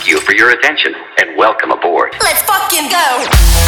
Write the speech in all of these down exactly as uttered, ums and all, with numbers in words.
Thank you for your attention and welcome aboard. Let's fucking go!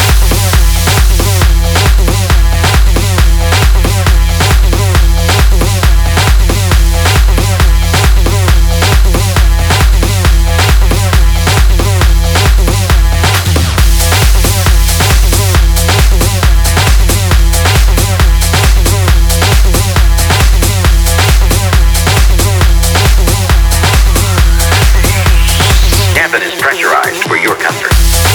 Cabin is pressurized for your comfort.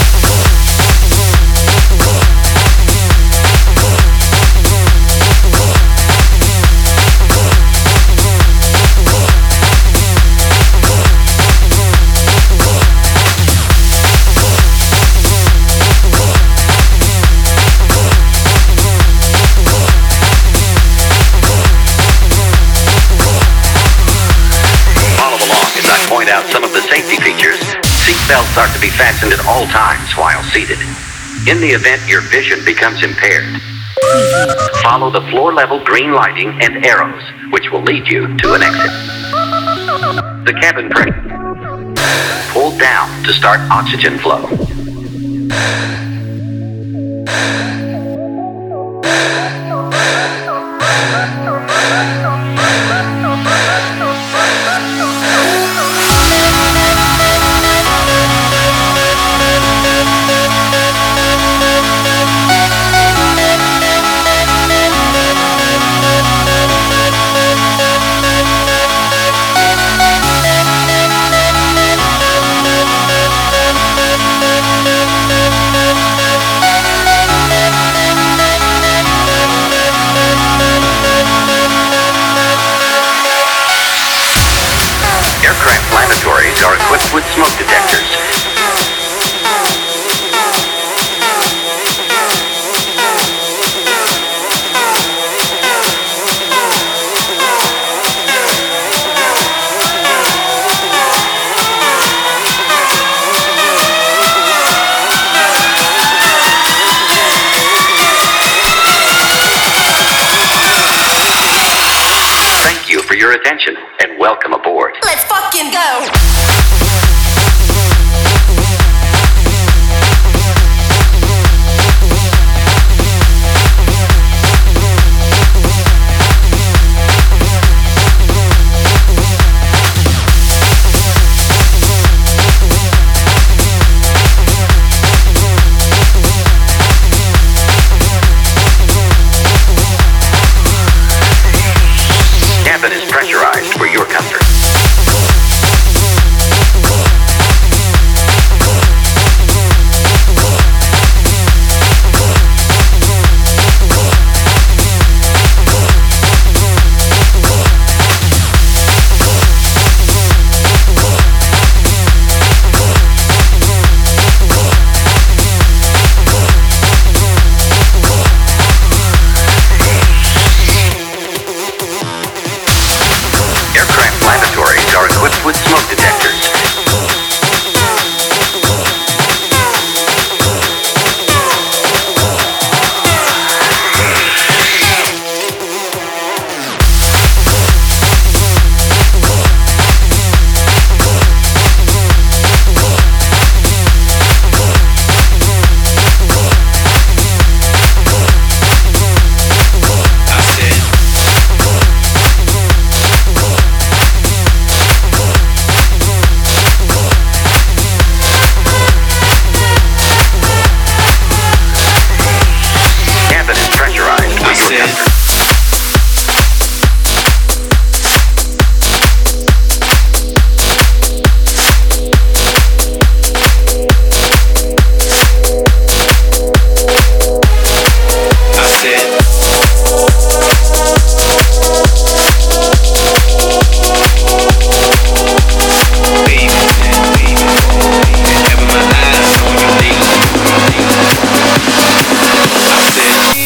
Follow along as I point out some of the safety features. Seatbelts are to be fastened at all times while seated. In the event your vision becomes impaired, follow the floor-level green lighting and arrows, which will lead you to an exit. The cabin pressure. Pull down to start oxygen flow. Aircraft lavatories are equipped with smoke detectors. Thank you for your attention and welcome aboard. Let's fucking go!